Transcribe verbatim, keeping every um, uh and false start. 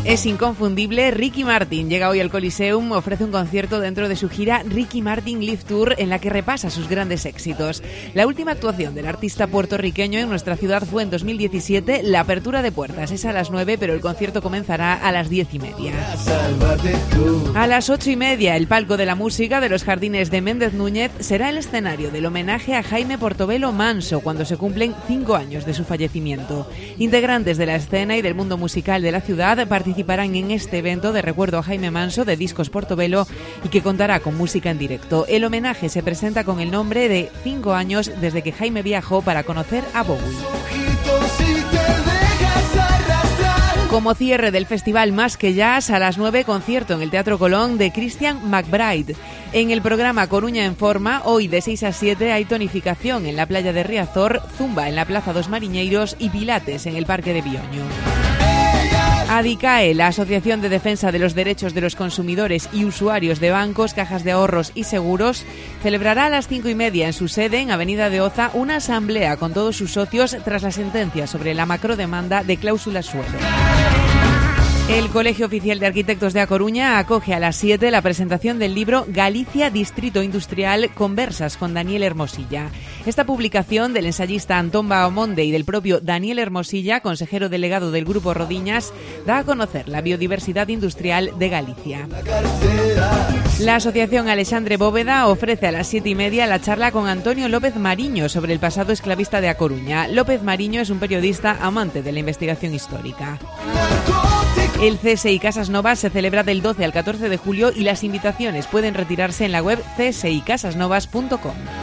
Es inconfundible. Ricky Martin llega hoy al Coliseum, ofrece un concierto dentro de su gira Ricky Martin Live Tour en la que repasa sus grandes éxitos. La última actuación del artista puertorriqueño en nuestra ciudad fue en dos mil diecisiete. La apertura de puertas es a las nueve, pero el concierto comenzará a las diez y media. A las ocho y media, el palco de la música de los Jardines de Méndez Núñez será el escenario del homenaje a Jaime Portobelo Manso cuando se cumplen cinco años de su fallecimiento. Integrantes de la escena y del mundo musical de la ciudad participarán participarán en este evento de recuerdo a Jaime Manso de Discos Portobelo y que contará con música en directo. El homenaje se presenta con el nombre de cinco años desde que Jaime viajó para conocer a Bowie. Como cierre del festival Más que Jazz, a las nueve, concierto en el Teatro Colón de Christian McBride. En el programa Coruña en Forma, hoy de seis a siete hay tonificación en la playa de Riazor, zumba en la Plaza dos Mariñeiros y pilates en el Parque de Bioño. ADICAE, la Asociación de Defensa de los Derechos de los Consumidores y Usuarios de Bancos, Cajas de Ahorros y Seguros, celebrará a las cinco y media en su sede, en Avenida de Oza, una asamblea con todos sus socios tras la sentencia sobre la macrodemanda de cláusulas suelo. El Colegio Oficial de Arquitectos de A Coruña acoge a las siete la presentación del libro Galicia Distrito Industrial, Conversas con Daniel Hermosilla. Esta publicación del ensayista Antón Bahamonde y del propio Daniel Hermosilla, consejero delegado del Grupo Rodiñas, da a conocer la biodiversidad industrial de Galicia. La Asociación Alexandre Bóveda ofrece a las siete y media la charla con Antonio López Mariño sobre el pasado esclavista de A Coruña. López Mariño es un periodista amante de la investigación histórica. El C S I Casas Novas se celebra del doce al catorce de julio y las invitaciones pueden retirarse en la web c s i casas novas punto com.